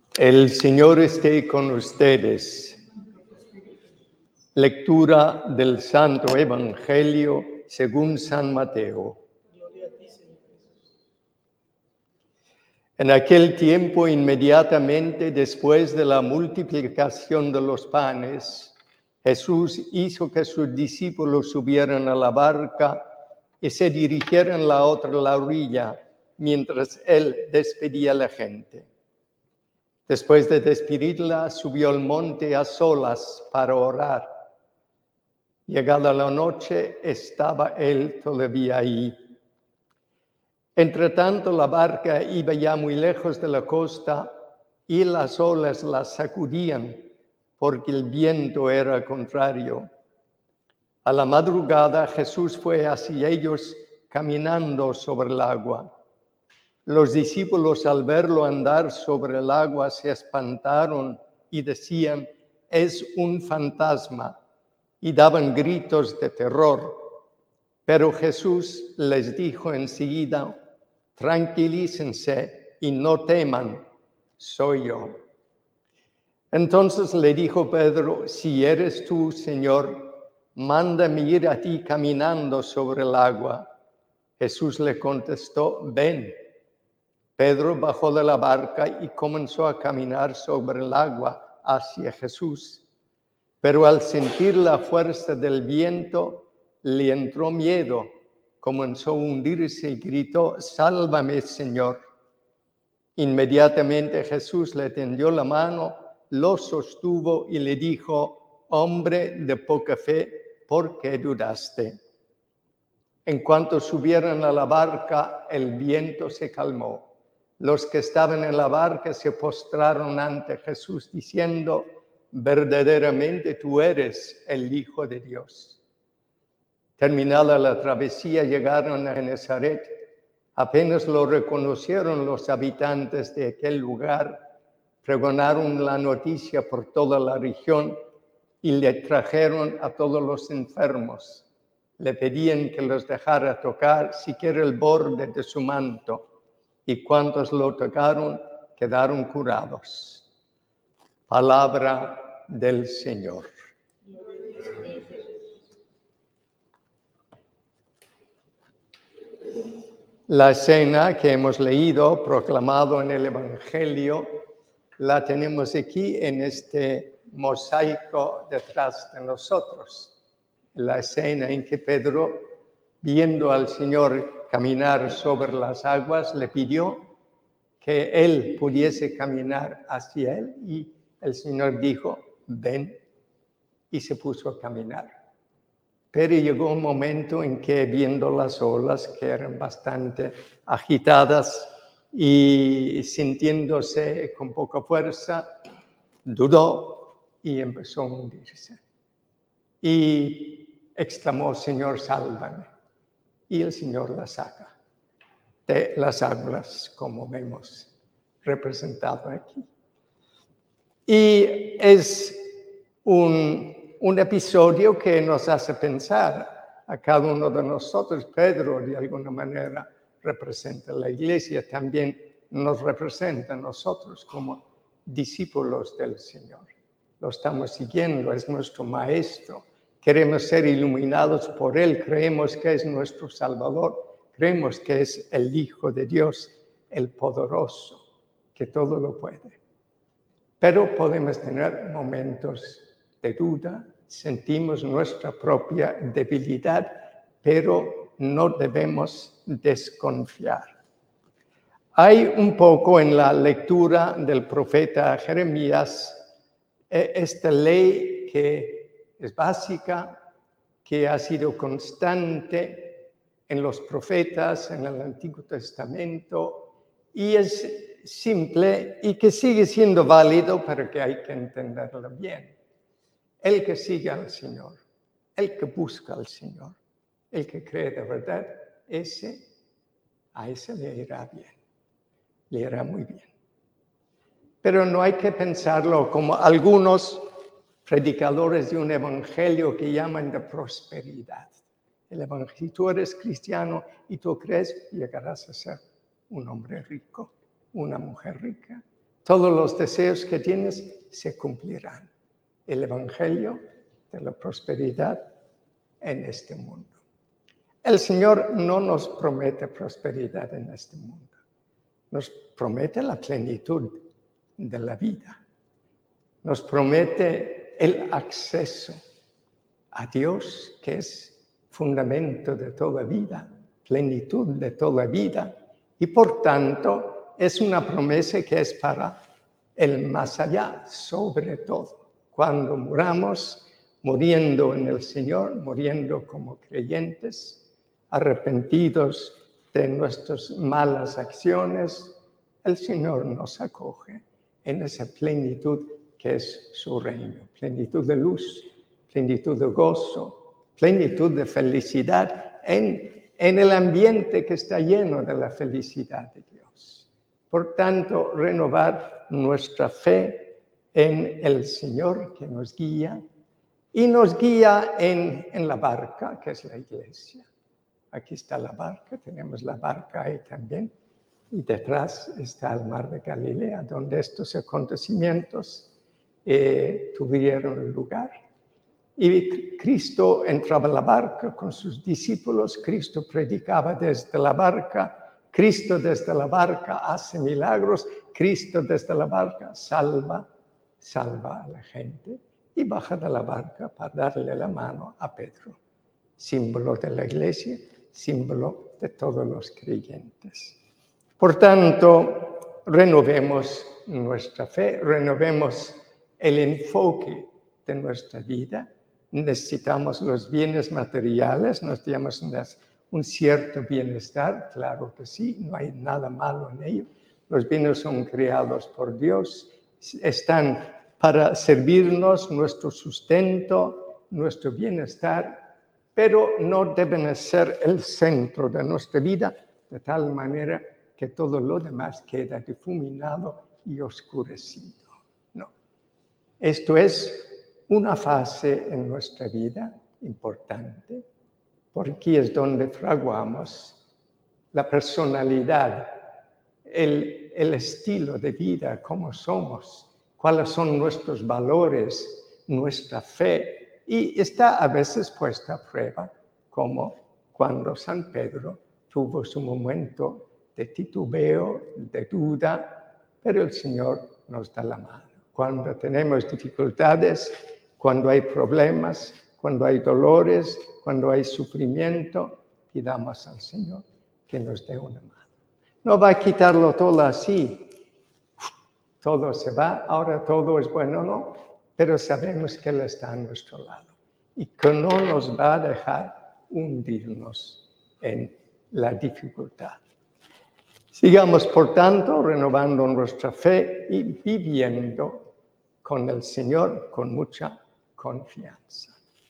El Señor esté con ustedes. Lectura del Santo Evangelio según San Mateo. En aquel tiempo, inmediatamente después de la multiplicación de los panes, Jesús hizo que sus discípulos subieran a la barca y se dirigieran a la otra orilla, mientras él despedía a la gente. Después de despedirla, subió al monte a solas para orar. Llegada la noche, estaba él todavía ahí. Entretanto, la barca iba ya muy lejos de la costa y las olas la sacudían porque el viento era contrario. A la madrugada, Jesús fue hacia ellos caminando sobre el agua. Los discípulos, al verlo andar sobre el agua, se espantaron y decían: «Es un fantasma», y daban gritos de terror. Pero Jesús les dijo enseguida: «Tranquilícense y no teman, soy yo». Entonces le dijo Pedro: «Si eres tú, Señor, mándame ir a ti caminando sobre el agua». Jesús le contestó: «Ven». Pedro bajó de la barca y comenzó a caminar sobre el agua hacia Jesús. Pero al sentir la fuerza del viento, le entró miedo, comenzó a hundirse y gritó: «Sálvame, Señor». Inmediatamente Jesús le tendió la mano, lo sostuvo y le dijo: «Hombre de poca fe, ¿por qué dudaste?». En cuanto subieron a la barca, el viento se calmó. Los que estaban en la barca se postraron ante Jesús diciendo: «Verdaderamente tú eres el Hijo de Dios». Terminada la travesía, llegaron a Genesaret. Apenas lo reconocieron los habitantes de aquel lugar, pregonaron la noticia por toda la región y le trajeron a todos los enfermos. Le pedían que los dejara tocar siquiera el borde de su manto, y cuantos lo tocaron quedaron curados. Palabra del Señor. La escena que hemos leído, proclamado en el Evangelio, la tenemos aquí en este mosaico detrás de nosotros. La escena en que Pedro, viendo al Señor caminar sobre las aguas, le pidió que él pudiese caminar hacia él, y el Señor dijo: «Ven», y se puso a caminar. Pero llegó un momento en que, viendo las olas, que eran bastante agitadas y sintiéndose con poca fuerza, dudó y empezó a hundirse. Y exclamó: «Señor, sálvame». Y el Señor la saca de las aguas, como vemos representado aquí. Y es un episodio que nos hace pensar a cada uno de nosotros. Pedro, de alguna manera, representa a la Iglesia, también nos representa a nosotros como discípulos del Señor. Lo estamos siguiendo, es nuestro Maestro. Queremos ser iluminados por Él, creemos que es nuestro Salvador, creemos que es el Hijo de Dios, el poderoso, que todo lo puede. Pero podemos tener momentos de duda, sentimos nuestra propia debilidad, pero no debemos desconfiar. Hay un poco en la lectura del profeta Jeremías esta ley que es básica, que ha sido constante en los profetas, en el Antiguo Testamento, y es simple y que sigue siendo válido, pero que hay que entenderlo bien. El que sigue al Señor, el que busca al Señor, el que cree de verdad, a ese le irá bien, le irá muy bien. Pero no hay que pensarlo como algunos predicadores de un evangelio que llaman de prosperidad. El evangelio, si tú eres cristiano y tú crees, llegarás a ser un hombre rico, una mujer rica. Todos los deseos que tienes se cumplirán. El Evangelio de la prosperidad en este mundo. El Señor no nos promete prosperidad en este mundo. Nos promete la plenitud de la vida. Nos promete el acceso a Dios, que es fundamento de toda vida, plenitud de toda vida. Y por tanto, es una promesa que es para el más allá, sobre todo. Cuando muramos, muriendo en el Señor, muriendo como creyentes, arrepentidos de nuestras malas acciones, el Señor nos acoge en esa plenitud que es su reino. Plenitud de luz, plenitud de gozo, plenitud de felicidad en el ambiente que está lleno de la felicidad de Dios. Por tanto, renovar nuestra fe en el Señor que nos guía y nos guía en la barca, que es la iglesia. Aquí está la barca, tenemos la barca ahí también. Y detrás está el mar de Galilea, donde estos acontecimientos tuvieron lugar. Y Cristo entraba en la barca con sus discípulos, Cristo predicaba desde la barca, Cristo desde la barca hace milagros, Cristo desde la barca salva a la gente y baja de la barca para darle la mano a Pedro, símbolo de la iglesia, símbolo de todos los creyentes. Por tanto, renovemos nuestra fe, renovemos el enfoque de nuestra vida. Necesitamos los bienes materiales, necesitamos un cierto bienestar, claro que sí, no hay nada malo en ello. Los bienes son creados por Dios, están para servirnos, nuestro sustento, nuestro bienestar, pero no deben ser el centro de nuestra vida, de tal manera que todo lo demás queda difuminado y oscurecido. No. Esto es una fase en nuestra vida importante, porque es donde fraguamos la personalidad, el estilo de vida, cómo somos, cuáles son nuestros valores, nuestra fe, y está a veces puesta a prueba, como cuando San Pedro tuvo su momento de titubeo, de duda, pero el Señor nos da la mano. Cuando tenemos dificultades, cuando hay problemas, cuando hay dolores, cuando hay sufrimiento, pidamos al Señor que nos dé una mano. No va a quitarlo todo así. Todo se va, ahora todo es bueno, no, pero sabemos que Él está a nuestro lado y que no nos va a dejar hundirnos en la dificultad. Sigamos, por tanto, renovando nuestra fe y viviendo con el Señor con mucha confianza.